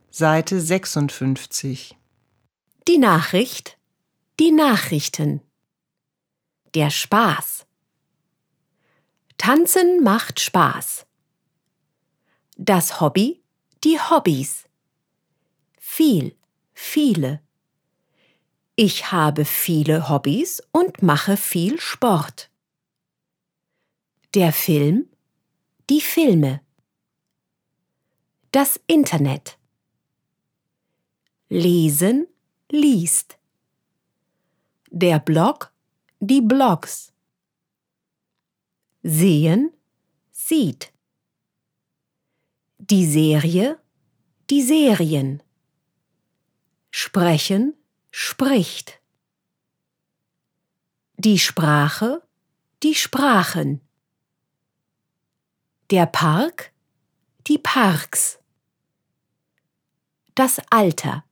Seite 56. Die Nachricht, die Nachrichten. Der Spaß. Tanzen macht Spaß. Das Hobby, die Hobbys. Viel, viele. Ich habe viele Hobbys und mache viel Sport. Der Film, die Filme. Das Internet. Lesen, liest. Der Blog, die Blogs. Sehen, sieht. Die Serie, die Serien. Sprechen, spricht. Die Sprache, die Sprachen. Der Park, die Parks. Das Alter.